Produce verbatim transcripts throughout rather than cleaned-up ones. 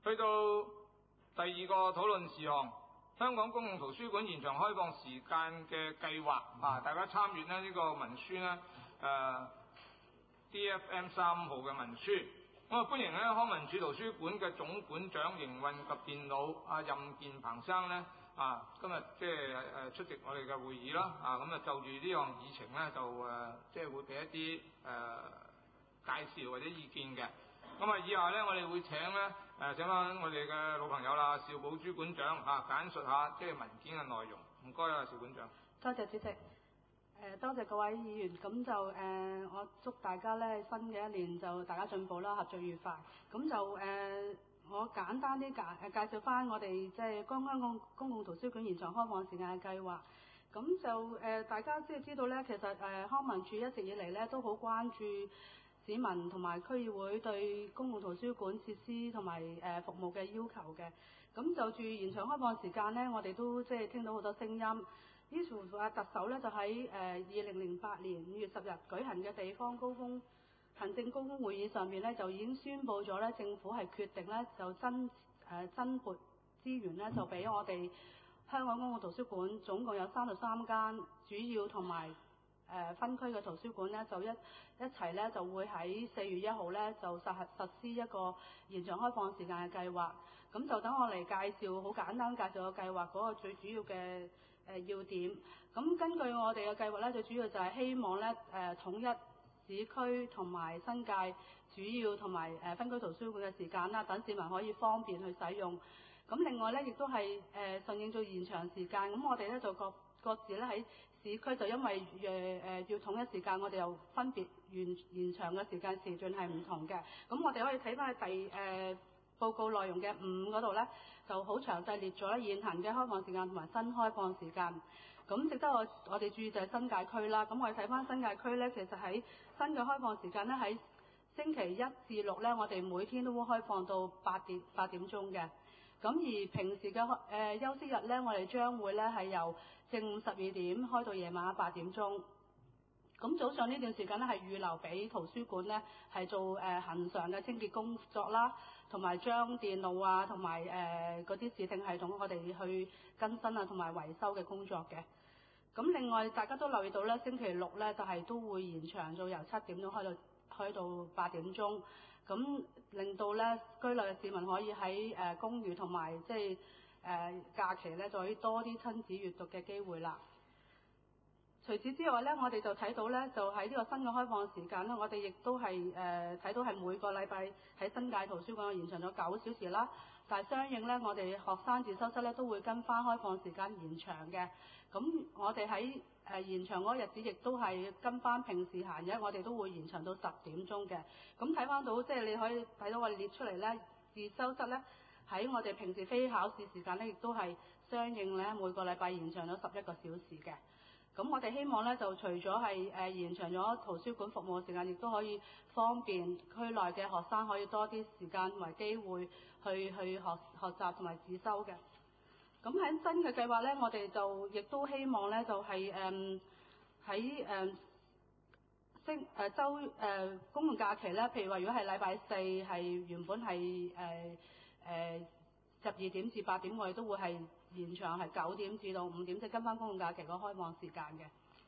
去到第二個討論事項，香港公共圖書館延長開放時間嘅計劃啊，大家參閱咧呢個文書咧，誒、呃、D F M 三號嘅文書。咁啊，歡迎咧康文署圖書館嘅總館長營運及電腦阿任建鵬生咧啊，今日即係誒出席我哋嘅會議啦。啊，咁啊就住呢項議程咧，就誒即係會俾一啲誒、呃、介紹或者意見嘅。咁啊，以下咧我哋會請咧誒請翻我哋嘅老朋友啦，邵寶珠館長啊，簡述下即係文件嘅內容。唔該啊，邵館長。 多謝主席。誒、呃，多謝各位議員。咁就誒、呃，我祝大家咧新嘅一年就大家進步啦，合作愉快。咁就誒、呃，我簡單啲介誒介紹翻我哋即係香港公共圖書館延長開放時間嘅計劃。咁就誒、呃，大家即係知道咧，其實誒、呃、康文署一直以嚟咧都好關注市民同埋區議會對公共圖書館設施同埋誒服務嘅要求嘅。咁就住延長開放時間呢，我哋都即係聽到好多聲音。呢條啊特首咧就喺誒二零零八年五月十日舉行嘅地方高峰行政高峰會議上面咧，就已經宣布咗咧，政府係決定咧就增誒、呃、增撥資源咧，就俾我哋香港公共圖書館總共有三十三間主要同埋誒分區嘅圖書館咧，就一一齊咧就會喺四月一號咧就實實施一個延長開放時間嘅計劃。咁就等我嚟介紹，好簡單介紹個計劃嗰個最主要嘅誒、呃、要點。咁根據我哋嘅計劃咧，最主要就係希望咧誒、呃、統一市區同埋新界主要同埋誒分區圖書館嘅時間啦，等市民可以方便去使用。咁另外咧，亦都係誒順應做延長時間。咁我哋咧就各各自咧喺市區就因為誒誒、呃、要統一時間，我哋又分別延延長嘅時間時段係唔同嘅。咁我哋可以睇翻去第誒、呃、報告內容嘅五嗰度咧，就好詳細列咗現行嘅開放時間同埋新開放時間。咁值得我我哋注意就係新界區啦。咁我哋睇翻新界區咧，其實喺新嘅開放時間咧，喺星期一至六咧，我哋每天都會開放到八點八點鐘嘅。咁而平時嘅誒、呃、休息日咧，我哋將會咧係由正午十二點開到夜晚八點鐘。咁早上呢段時間咧係預留俾圖書館咧係做誒恆常嘅清潔工作啦，同埋將電腦啊同埋誒嗰啲視聽系統我哋去更新啊同埋維修嘅工作嘅。咁另外大家都留意到咧，星期六咧就係、是、都會延長到由七點鐘開到開到八點鐘，咁令到咧居內嘅市民可以喺誒、呃、公餘同埋即係誒假期咧，就可以多啲親子閱讀嘅機會啦。除此之外咧，我哋就睇到咧，就喺呢個新嘅開放時間咧，我哋亦都係誒睇到係每個禮拜喺新界圖書館延長咗九小時啦。但係相應咧，我哋學生自修室咧都會跟翻開放時間延長嘅。咁我哋喺誒延長嗰個日子，亦都係跟翻平時閒日，我哋都會延長到十點鐘嘅。咁睇翻到即係你可以睇到我哋列出嚟咧，自修室咧喺我哋平時非考試時間咧，亦都係相應咧每個禮拜延長咗十一個小時嘅。咁我哋希望咧，就除咗係誒延長咗圖書館服務嘅時間，亦都可以方便區內嘅學生可以多啲時間同埋機會去去學學習同埋自修嘅。咁喺新嘅計劃咧，我哋就亦都希望咧，就係誒喺誒星誒週誒公共假期咧，譬如話如果係禮拜四係原本係誒誒十二點至八點，我哋都會係延長係九點至到五點，即係跟翻公共假期個開放時間嘅。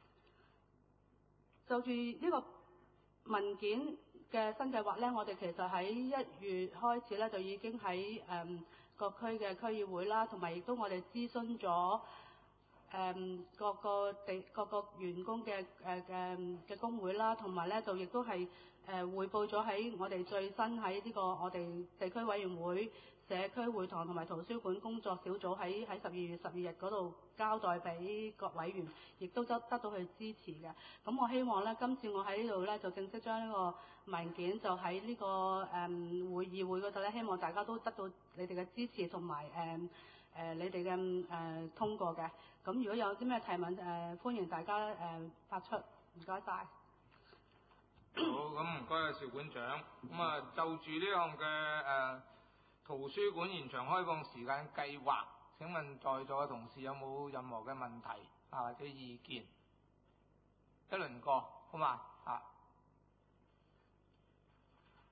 就住呢個文件嘅新計劃咧，我哋其實喺一月開始咧，就已經喺誒、嗯、各區嘅區議會啦，同埋亦都我哋諮詢咗誒各個地各個員工嘅誒嘅嘅工會啦，同埋咧就亦都係誒匯報咗喺我哋最新喺呢個我哋地區委員會、社區會堂同埋圖書館工作小組喺喺十二月十二日嗰度交代俾各委員，亦都得得到佢支持嘅。咁我希望咧，今次我喺呢度咧就正式將呢個文件就喺呢、這個誒、嗯、會議會嗰度咧，希望大家都得到你哋嘅支持同埋誒誒你哋嘅誒通過嘅。咁如果有啲咩提問誒、呃，歡迎大家誒、呃、發出，唔該晒。 好，咁唔該啊，邵館長。咁啊，就住呢項嘅誒圖書館延長開放時間計劃，請問在座嘅同事有冇任何嘅問題啊或者意見？一輪過，好嘛啊？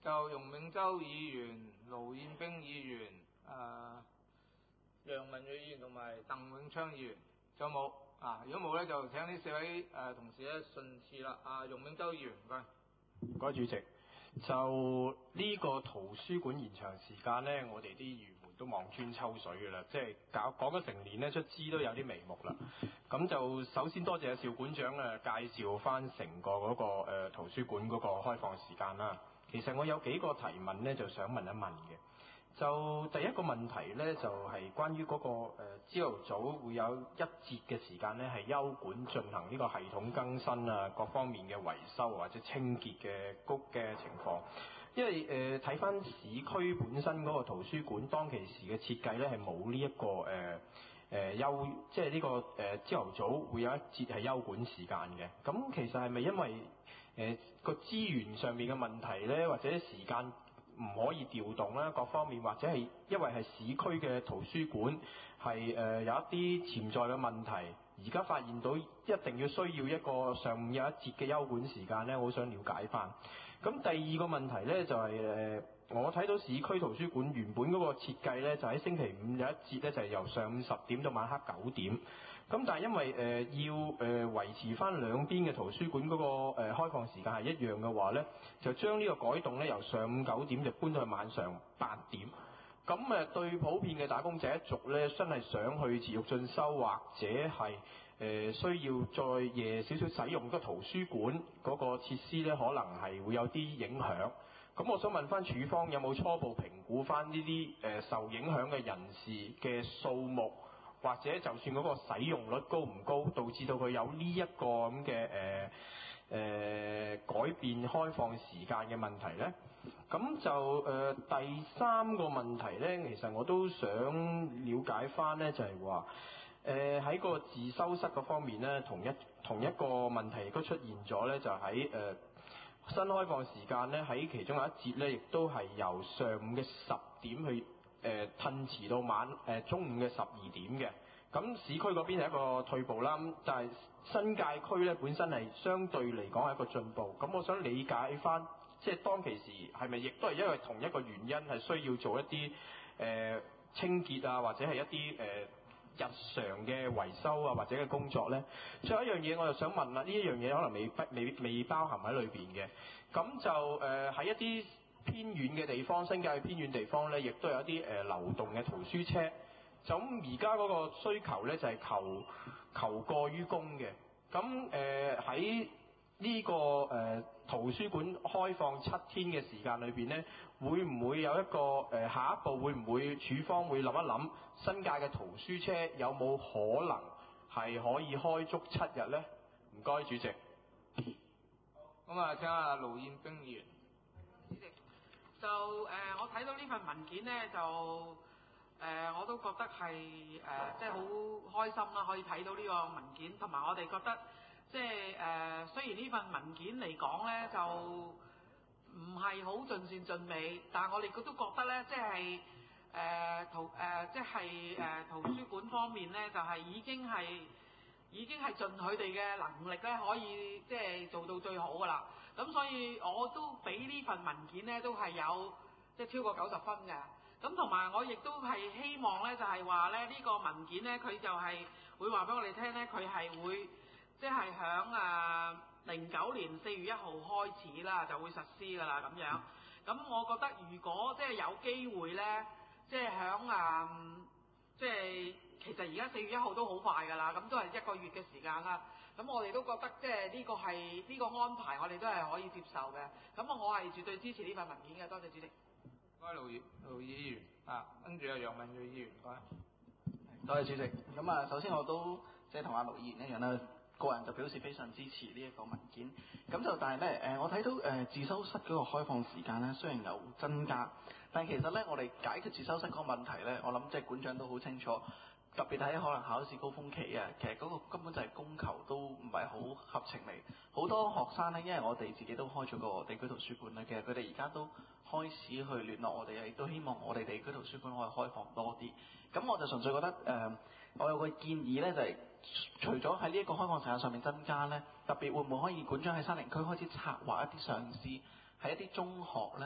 就容永洲議員、盧燕冰議員、誒、呃、楊文睿議員同埋鄧永昌議員，仲有冇啊？如果冇咧，就請呢四位誒、呃、同事咧順次啦。啊，容永洲議員，唔該。 唔該，主席。就呢個圖書館延長時間呢，我哋啲議員都望穿秋水嘅啦，即係搞講咗成年呢，卒之都有啲眉目啦。咁就首先多謝阿邵館長啊，介紹翻成個嗰、那個、呃、圖書館嗰個開放時間啦。其實我有幾個提問呢，就想問一問嘅。就第一個問題呢，就係、是、關於嗰、那個誒朝頭早會有一節嘅時間呢，係休館進行呢個系統更新啊，各方面嘅維修或者清潔嘅谷嘅情況。因為誒睇翻市區本身嗰個圖書館當其時嘅設計呢，係冇呢一個誒誒、呃、休，即係呢個誒朝頭早會有一節係休館時間嘅。咁其實係咪因為誒個、呃、資源上面嘅問題呢，或者時間唔可以調動啦，各方面或者係因為係市區嘅圖書館係誒、呃、有一啲潛在嘅問題，而家發現到一定要需要一個上午有一節嘅休館時間呢，我好想了解翻。咁第二個問題呢，就係、是、誒，我睇到市區圖書館原本嗰個設計呢，就喺星期五有一節呢，就係由上午十點到晚黑九點。咁但係因為誒、呃、要誒、呃、維持翻兩邊嘅圖書館嗰、那個誒、呃、開放時間係一樣嘅話呢，就將呢個改動呢，由上午九點就搬到去晚上八點。咁誒對普遍嘅打工者一族呢，真係想去持續進修或者係誒、呃、需要再夜少少使用個圖書館嗰個設施呢，可能係會有啲影響。咁我想問翻署方有冇初步評估翻呢啲誒受影響嘅人士嘅數目？或者就算嗰個使用率高唔高，導致到佢有呢一個咁嘅誒誒改變開放時間嘅問題呢？咁就誒、呃、第三個問題呢，其實我都想了解翻呢，就係話誒喺個自修室嗰方面呢，同一同一個問題亦都出現咗呢，就喺誒、呃、新開放時間呢，喺其中有一節呢，亦都係由上午嘅十點去。誒褪遲到晚誒、呃、中午嘅十二點嘅，咁市區嗰邊係一個退步啦，咁但係新界區咧本身係相對嚟講係一個進步，咁我想理解翻，即係當其時係咪亦都係因為同一個原因係需要做一啲誒、呃、清潔啊，或者係一啲誒、呃、日常嘅維修啊，或者嘅工作咧？最後一樣嘢我就想問啦，呢一樣嘢可能未不未未包含喺裏邊嘅，咁就誒喺、呃、一啲偏遠嘅地方，新界偏遠地方呢，亦都有一啲誒、呃、流動嘅圖書車。咁而家嗰個需求呢，就係、是、求求過於供嘅。咁誒喺呢個誒、呃、圖書館開放七天嘅時間裏邊呢，會唔會有一個誒、呃、下一步會唔會署方會諗一諗新界嘅圖書車有冇可能係可以開足七日呢？唔該，主席。 咁啊，請阿盧燕冰議員。 主席。就誒、呃，我睇到呢份文件呢，就誒、呃，我都覺得係誒、呃，即係好開心啦，可以睇到呢個文件，同埋我哋覺得即係誒、呃，雖然呢份文件嚟講呢，就唔係好盡善盡美，但係我哋都覺得呢，即係誒圖誒、呃，即係誒、呃、圖書館方面呢，就係、是、已經係。已經係盡佢哋嘅能力咧，可以即係做到最好㗎啦。咁所以我都俾呢份文件咧，都係有即係超過九十分嘅。咁同埋我亦都係希望咧，就係話咧呢個文件咧，佢就係會話俾我哋聽咧，佢係會即係響啊零九年四月一號開始啦，就會實施㗎啦咁樣。咁我覺得如果即係有機會咧，即係響啊即係。其實而家四月一號都好快㗎啦，咁都係一個月嘅時間啦。咁我哋都覺得即係呢個係呢、呢個安排，我哋都係可以接受嘅。咁啊，我係絕對支持呢份文件嘅。多謝主席。 唔該，盧議盧議員啊，跟住啊，楊文睿議員，唔該。 多謝主席。咁啊，首先我都即係同阿盧議員一樣啦，個人就表示非常支持呢一個文件。咁就但係咧，誒我睇到誒、呃、自修室嗰個開放時間咧，雖然有增加，但係其實咧，我哋解決自修室嗰個問題咧，我諗即係館長都好清楚。特別喺可能考試高峰期啊，其實嗰個根本就係供求都唔係好合情理。好多學生呢，因為我哋自己都開咗個地區圖書館咧，其實佢哋而家都開始去聯絡我哋，亦都希望我哋地區圖書館可以開放多啲。咁我就純粹覺得誒、呃，我有個建議呢，就係、是、除咗喺呢一個開放時間上面增加呢，特別會唔會可以館長喺山林區開始策劃一啲嘗試，喺一啲中學呢，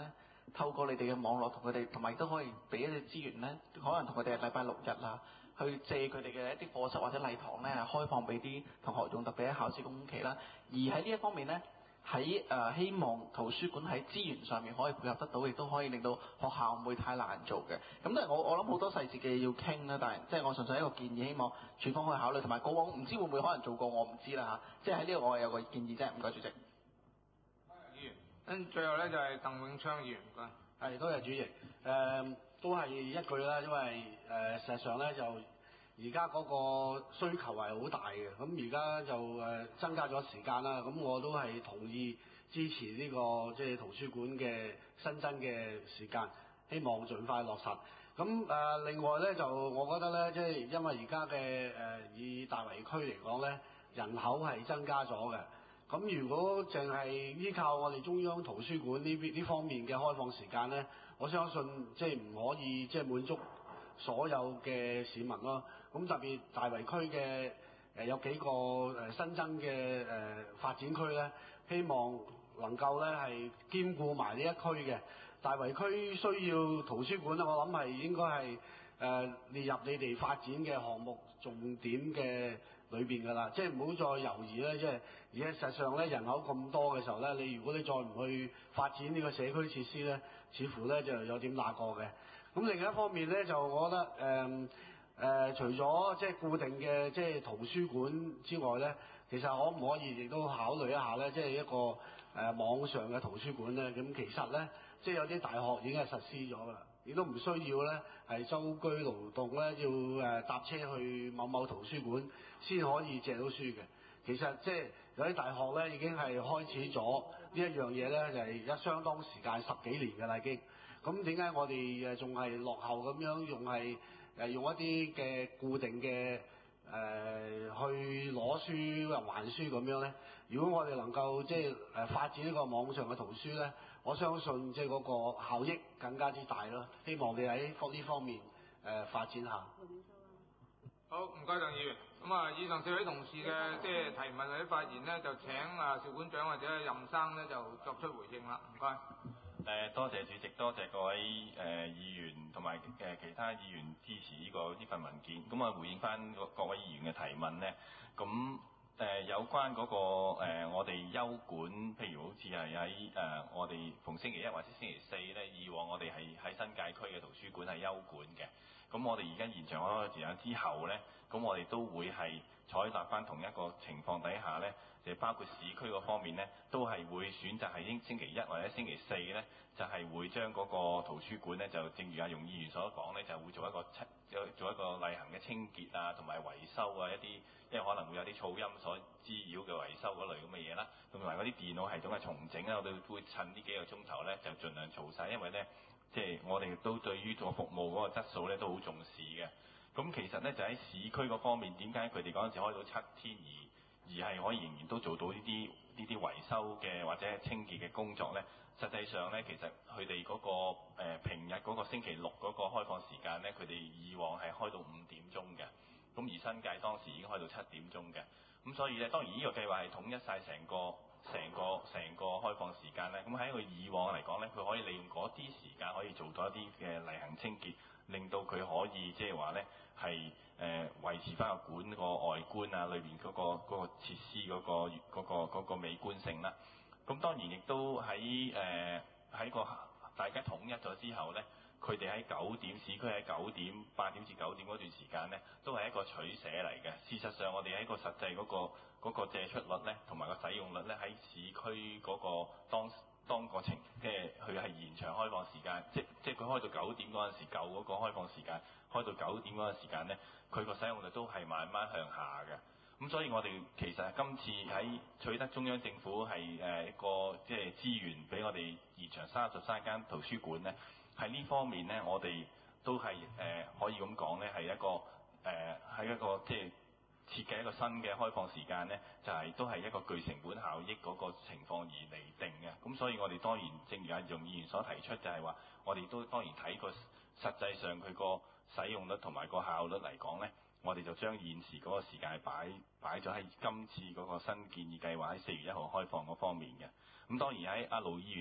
透過你哋嘅網絡同佢哋，同埋都可以俾一啲資源咧，可能同佢哋禮拜六日啦，去借佢哋嘅一啲課室或者禮堂咧，開放俾啲同學用，特別喺考試公期啦。而喺呢一方面咧，喺誒、呃、希望圖書館喺資源上面可以配合得到，亦都可以令到學校唔會太難做嘅。咁但係我我諗好多細節嘅嘢要傾啦，但係即係我純粹一個建議，希望處方可以考慮，同埋過往唔知會唔會可能做過，我唔知啦嚇。即係喺呢度我係有個建議啫，唔該主席。 議員，跟最後咧就係鄧永昌議員，唔該。 係，多謝主席。誒、呃，都係一句啦，因為誒、呃、事實上咧就而家嗰個需求係好大嘅，咁而家就誒、呃、增加咗時間啦，咁我都係同意支持呢、這個即係、就是、圖書館嘅新增嘅時間，希望盡快落實。咁誒、呃、另外咧就我覺得咧，即、就、係、是、因為而家嘅誒以大圍區嚟講咧，人口係增加咗嘅。咁如果淨係依靠我哋中央圖書館呢邊呢方面嘅開放時間呢，我相信即係唔可以即係滿足所有嘅市民咯。咁特別大圍區嘅誒有幾個誒新增嘅誒發展區呢，希望能夠呢係兼顧埋呢一區嘅大圍區需要圖書館咧，我諗係應該係誒、呃、列入你哋發展嘅項目重點嘅裏邊㗎啦，即係唔好再猶豫咧，即係而家實際上咧人口咁多嘅時候咧，你如果你再唔去發展呢個社區設施咧，似乎咧就有點那個嘅。咁另一方面咧，就我覺得誒誒、呃呃，除咗即係固定嘅即係圖書館之外咧，其實可唔可以亦都考慮一下咧，即係一個誒、呃、網上嘅圖書館咧？咁其實咧，即係有啲大學已經係實施咗啦。亦都唔需要咧，係舟車勞頓咧，要誒搭車去某某圖書館先可以借到書嘅。其實即係有啲大學咧已經係開始咗呢一樣嘢咧，就係而家相當時間十幾年嘅啦已經。咁點解我哋誒仲係落後咁樣，用係誒用一啲嘅固定嘅誒、呃、去攞書或還書咁樣咧？如果我哋能夠即係誒發展呢個網上嘅圖書咧，我相信即係嗰個效益更加之大咯。希望你喺呢方面誒、呃、發展下。 好，唔該鄧議員。咁啊，以上四位同事嘅即係提問或者發言咧，就請啊邵館長或者任生咧就作出回應啦。唔該。 誒，多謝主席，多謝各位誒、呃、議員同埋誒其他議員支持呢、這個呢份文件。咁啊，回應翻各位議員嘅提問咧，咁誒、呃、有關嗰、那個、呃、我哋休館，譬如好似係喺誒我哋逢星期一或者星期四咧，以往我哋係喺新界區嘅圖書館係休館嘅。咁我哋而家延長嗰個時間之後咧，咁我哋都會係採納翻同一個情況底下咧，就包括市區嗰方面咧，都係會選擇係星星期一或者星期四咧，就係、是、會將嗰個圖書館咧，就正如阿容議員所講咧，就會做一個做一個例行嘅清潔啊，同埋維修啊一啲，因為可能會有啲噪音所滋擾嘅維修嗰類咁嘅嘢啦，同埋嗰啲電腦系統嘅重整咧，我哋會趁呢幾個鐘頭咧，就盡量做晒，因為咧。即係我哋都對於個服務嗰個質素咧都好重視嘅。咁其實咧就喺市區嗰方面，點解佢哋嗰陣時開到七天而而係可以仍然都做到呢啲呢啲維修嘅或者係清潔嘅工作咧？實際上咧，其實佢哋嗰個誒、呃、平日嗰個星期六嗰個開放時間咧，佢哋以往係開到五點鐘嘅。咁而新界當時已經開到七點鐘嘅。咁所以咧，當然呢個計劃係統一晒成個。成個成個開放時間咧，咁喺佢以往嚟講咧，佢可以利用嗰啲時間可以做到一啲嘅例行清潔，令到佢可以即係話咧係誒維持翻個館個外觀啊，裏邊嗰個嗰個設施嗰個嗰個嗰個美觀性啦。咁當然亦都喺誒喺個大家統一咗之後咧，佢哋喺九點市區喺九點八點至九點嗰段時間咧，都係一個取捨嚟嘅。事實上，我哋喺個實際嗰個。嗰個借出率咧，同埋個使用率咧，喺市區嗰個當當個情，即係佢係延長開放時間，即即係佢開到九點嗰陣時，舊嗰個開放時間開到九點嗰陣時間咧，佢個使用率都係慢慢向下嘅。咁所以我哋其實今次喺取得中央政府係誒一個即係資源俾我哋延長三十三間圖書館咧，喺呢方面咧，我哋都係誒、呃、可以咁講咧，係一個誒係一個即係。設計一個新嘅開放時間呢，就係、是、都係一個具成本效益嗰個情況而釐定嘅。咁所以我哋當然正如阿容議員所提出，就係話我哋都當然睇個實際上佢個使用率同埋個效率嚟講呢，我哋就將現時嗰個時間擺擺咗喺今次嗰個新建議計劃喺四月一號開放嗰方面嘅。咁當然喺阿盧議員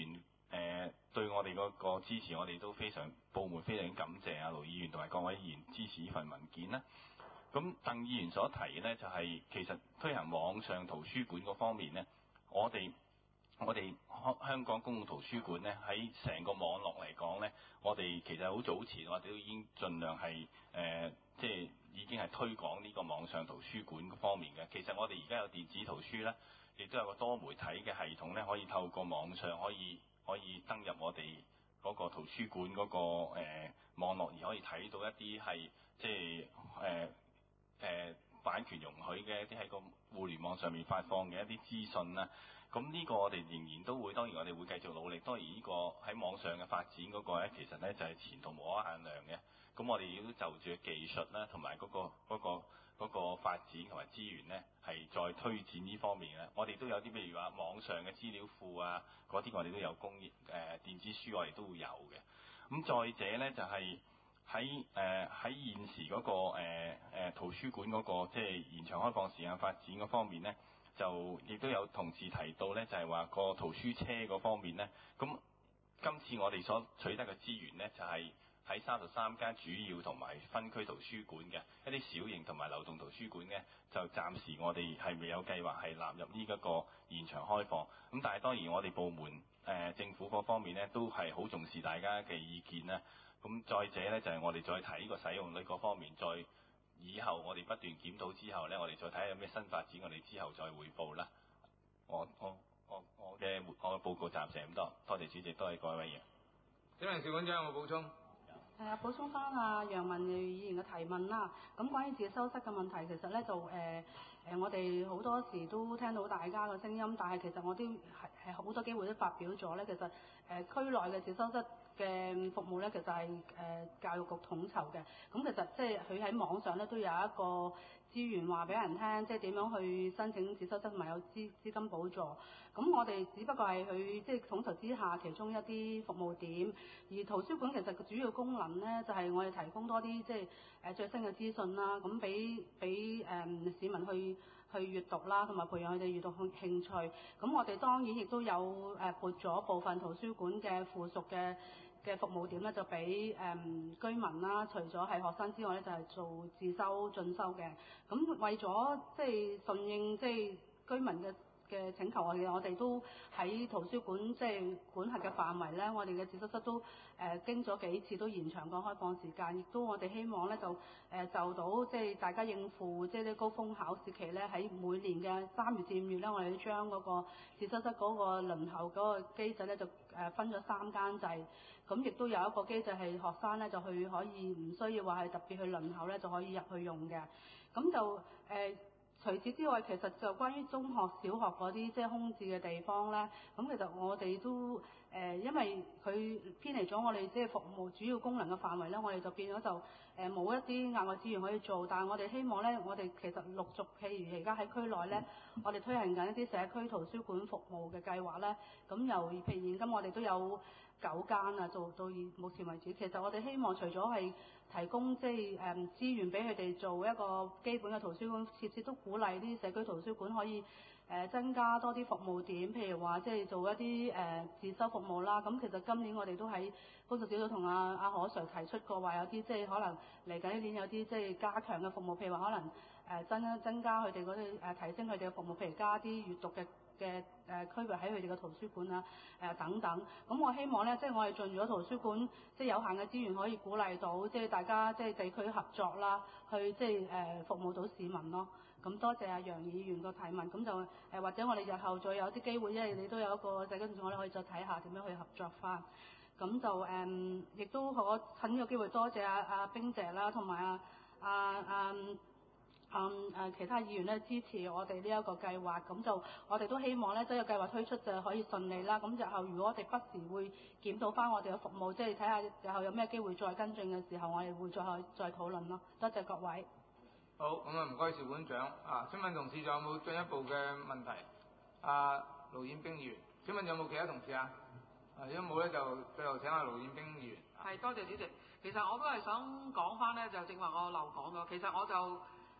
誒對我哋嗰個支持，我哋都非常部門非常感謝啊盧議員同埋各位議員支持呢份文件啦。咁鄧議員所提呢，就係、是、其實推行網上圖書館嗰方面呢，我哋我哋香港公共圖書館呢，喺成個網絡嚟講呢，我哋其實好早前我哋都已經盡量係誒、呃、即係已經係推廣呢個網上圖書館方面嘅。其實我哋而家有電子圖書呢，亦都有個多媒體嘅系統呢，可以透過網上可以可以登入我哋嗰個圖書館嗰、那個誒、呃、網絡，而可以睇到一啲係即係誒。呃誒、呃、版權容許嘅一啲喺個互聯網上面發放嘅一啲資訊啦，咁呢個我哋仍然都會，當然我哋會繼續努力。當然呢個喺網上嘅發展嗰個咧，其實咧就係、是、前途無可限量嘅。咁我哋亦都就住技術啦，同埋嗰個嗰、那個嗰、那個發展同埋資源咧，係再推展呢方面咧。我哋都有啲譬如話網上嘅資料庫啊，嗰啲我哋都有供應，誒、呃、電子書我哋都會有嘅。咁再者咧就係、是。喺誒喺現時嗰、那個誒、呃呃、圖書館嗰、那個即係延長開放時間發展嗰方面咧，就亦都有同事提到咧，就係、是、話個圖書車嗰方面咧。咁今次我哋所取得嘅資源咧，就係喺三十三間主要同埋分區圖書館嘅一啲小型同埋流動圖書館咧，就暫時我哋係未有計劃係納入呢一個延長開放。咁但係當然我哋部門誒、呃、政府嗰方面咧，都係好重視大家嘅意見啦。咁再者咧，就係、是、我哋再睇呢個使用率嗰方面，再以後我哋不斷檢討之後咧，我哋再睇下有咩新發展，我哋之後再匯報啦。我我我我嘅我嘅報告暫時咁多，多謝主席，多謝各位委員。 請問邵館長有冇補充？ 係啊，補充翻啊楊文議員嘅提問啦。咁關於自修室嘅問題，其實咧就誒誒、呃，我哋好多時都聽到大家嘅聲音，但係其實我都係係好多機會都發表咗咧。其實誒、呃、區內嘅自修室嘅服務咧，其實係誒、呃、教育局統籌嘅。咁其實即係佢喺網上咧都有一個資源話俾人聽，即係點樣去申請自修室同埋有資資金補助。咁我哋只不過係佢即係統籌之下其中一啲服務點，而圖書館其實個主要功能咧就係、是、我哋提供多啲即係誒最新嘅資訊啦，咁俾俾誒市民去去閱讀啦，同埋培養佢哋閱讀興興趣。咁我哋當然亦都有誒撥咗部分圖書館嘅附屬嘅嘅服務點咧，就俾誒、嗯、居民啦，除咗係學生之外咧，就係、是、做自修進修嘅。咁為咗即係順應即係居民嘅嘅請求，我哋我哋都喺圖書館即係管轄嘅範圍咧，我哋嘅自修室都誒、呃、經咗幾次都延長個開放時間，亦都我哋希望咧就誒、呃、就到即係大家應付即係啲高峰考試期咧，喺每年嘅三月至五月咧，我哋都將嗰個自修室嗰個輪候嗰個機制咧就誒分咗三間制。咁亦都有一個機制係學生咧就去可以唔需要話係特別去輪候咧就可以入去用嘅。咁就誒、呃、除此之外，其實就關於中學、小學嗰啲即係空置嘅地方咧，咁其實我哋都誒、呃、因為佢偏離咗我哋即係服務主要功能嘅範圍咧，我哋就變咗就誒冇、呃、一啲額外資源可以做。但係我哋希望咧，我哋其實陸續譬如而家喺區內咧，我哋推行緊一啲社區圖書館服務嘅計劃咧，咁由譬如現今我哋都有九間啊，做到目前為止。其實我哋希望除咗係提供即係誒資源俾佢哋做一個基本嘅圖書館設施，都鼓勵啲社區圖書館可以誒、呃、增加多啲服務點，譬如話即係做一啲誒、呃、自修服務啦。咁其實今年我哋都喺工作小組同阿阿何 Sir 提出過，話有啲即係可能嚟緊呢年有啲即係加強嘅服務，譬如話可能誒增增加佢哋嗰啲誒提升佢哋嘅服務，譬如加啲閱讀嘅嘅誒區域喺佢哋嘅圖書館啊，誒、呃、等等。咁我希望咧，即係我哋盡咗圖書館即係有限嘅資源，可以鼓勵到即係大家即係地區合作啦，去即係誒、呃、服務到市民咯。咁多謝阿楊議員個提問。咁就誒、呃、或者我哋日後再有啲機會，因為你都有一個社區圖書館，我哋可以再睇下點樣去合作翻。咁就誒亦、嗯、都我趁呢個機會多謝阿阿冰姐啦，同埋阿阿阿。嗯誒其他議員咧支持我哋呢一個計劃，咁就我哋都希望咧，即係計劃推出就可以順利啦。咁日後如果我哋不時會檢討翻我哋嘅服務，即係睇下日後有咩機會再跟進嘅時候，我哋會再再討論咯。多謝各位。 好，咁啊唔該邵館長啊，請問同事仲有冇進一步嘅問題？啊盧燕冰議員，請問有冇其他同事啊？啊如果冇咧，就最後請阿盧燕冰議員。 係，多謝主席。其實我都係想講翻咧，就正話我漏講咗。其實我就誒、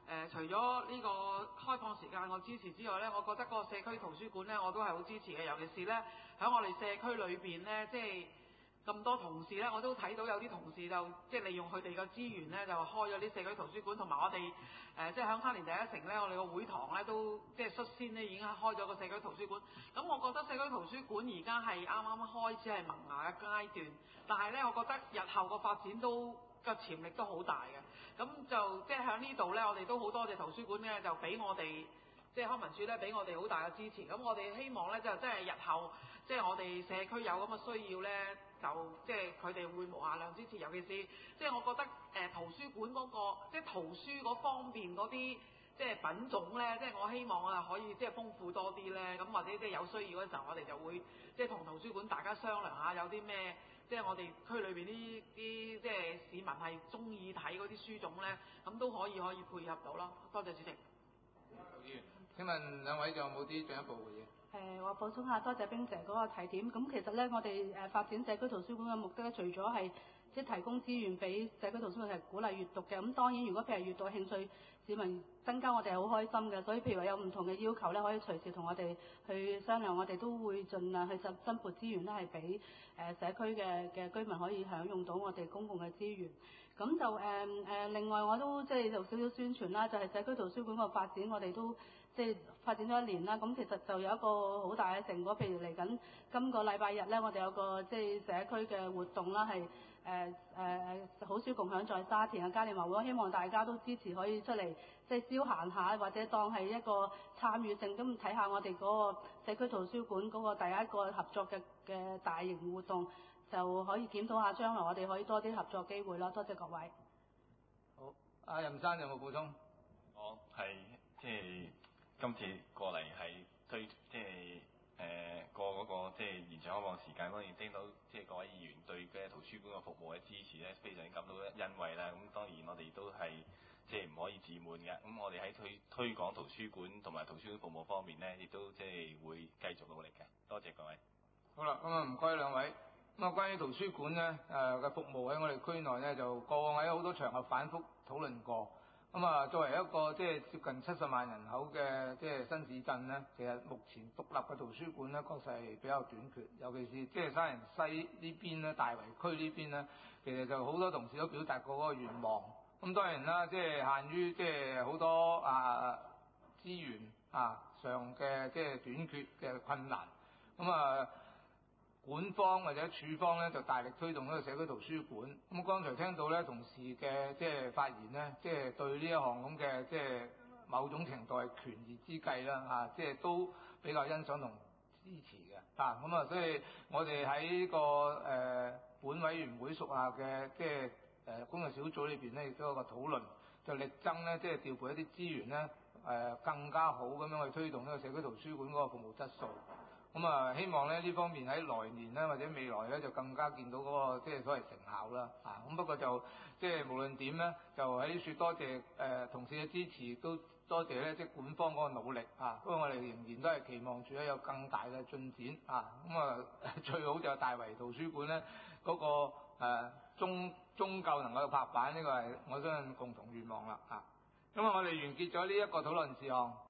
呃、除咗呢個開放時間我支持之外呢，我覺得嗰個社區圖書館呢，我都係好支持嘅，尤其是呢，喺我哋社區裏邊呢，即係咁多同事呢，我都睇到有啲同事就即係利用佢哋嘅資源呢，就開咗啲社區圖書館，同埋我哋誒、呃、即係響沙田第一城呢，我哋個會堂呢，都即係率先呢已經開咗個社區圖書館。咁我覺得社區圖書館而家係啱啱開始係萌芽嘅階段，但係呢，我覺得日後個發展都個潛力都好大嘅。咁就即係喺呢度呢，我哋都好多謝圖書館呢，就俾我哋即係康文署呢，俾我哋好大嘅支持。咁我哋希望呢，就即係日後即係我哋社區有咁嘅需要呢，就即係佢哋會無限量支持。尤其是即係我覺得誒、呃、圖書館嗰、嗰個即係圖書嗰方面嗰啲即係品種呢，即係我希望我係可以即係豐富多啲呢。咁或者即係有需要嘅時候，我哋就會即係同圖書館大家商量下有啲咩。即係我哋區裏邊啲啲即係市民係中意睇嗰啲書種咧，咁都可以可以配合到咯。多謝主席。 議員，請問兩位仲有冇啲進一步嘅嘢？ 誒，我補充下，多謝冰姐嗰個提點。咁其實咧，我哋誒發展社區圖書館嘅目的咧，除咗係即係提供資源俾社區圖書館係鼓勵閱讀嘅。咁當然，如果譬如閱讀興趣市民增加，我哋係好開心嘅。所以譬如話有唔同嘅要求咧，可以隨時同我哋去商量，我哋都會盡量去增增撥資源咧，係俾誒社區嘅嘅居民可以享用到我哋公共嘅資源。咁就誒誒、呃，另外我都即係做少少宣傳啦，就係、是、社區圖書館個發展，我哋都即係發展咗一年啦。咁其實就有一個好大嘅成果，譬如嚟緊今個禮拜日咧，我哋有個即係社區嘅活動啦，係誒誒誒好書共享在沙田嘅嘉年華會，希望大家都支持，可以出嚟即係消閒下，或者當係一個參與性咁睇下我哋嗰個社區圖書館嗰個第一個合作嘅嘅大型活動。就可以檢討下將來我哋可以多啲合作機會啦。多謝各位。 好，阿任生有冇補充？ 我係即係今次過嚟係推即係誒過嗰個即係延長開放時間，當然聽到即係各位議員對嘅圖書館嘅服務嘅支持咧，非常感到欣慰啦。咁當然我哋都係即係唔可以自滿嘅。咁我哋喺推推廣圖書館同埋圖書館服務方面咧，亦都即係會繼續努力嘅。多謝各位。 好啦，咁啊唔該兩位。咁啊，關於圖書館咧誒嘅服務喺我哋區內咧，就過往喺好多場合反覆討論過。咁啊，作為一個即係接近七十萬人口嘅即係新市鎮咧，其實目前獨立嘅圖書館咧，確實係比較短缺。尤其是即係沙田西呢邊咧，大圍區呢邊咧，其實就好多同事都表達過嗰個願望。咁當然啦，即係限於即係好多啊資源啊上嘅即係短缺嘅困難。咁啊。館方或者處方咧就大力推動呢個社區圖書館。咁剛才聽到咧同事嘅即係發言咧，即係對呢一項咁嘅即係某種程度係權宜之計啦，嚇，即係都比較欣賞同支持嘅。啊，咁啊，所以我哋喺呢個誒本委員會屬下嘅即係誒工作小組裏邊咧，亦都有個討論，就力爭咧即係調配一啲資源咧誒更加好咁樣去推動呢個社區圖書館嗰個服務質素。咁啊，希望咧呢方面喺來年咧或者未來咧就更加見到嗰、那個即係、就是、所謂成效啦。啊，咁不過就即係、就是、無論點咧，就喺説多謝誒、呃、同事嘅支持，都多謝咧即係館方嗰個努力啊。不過我哋仍然都係期望住咧有更大嘅進展啊。咁啊，最好就大圍圖書館咧嗰、那個誒、呃、終終究能夠拍板，呢、這個係我相信共同願望啦。啊，咁啊，我哋完結咗呢一個討論事項。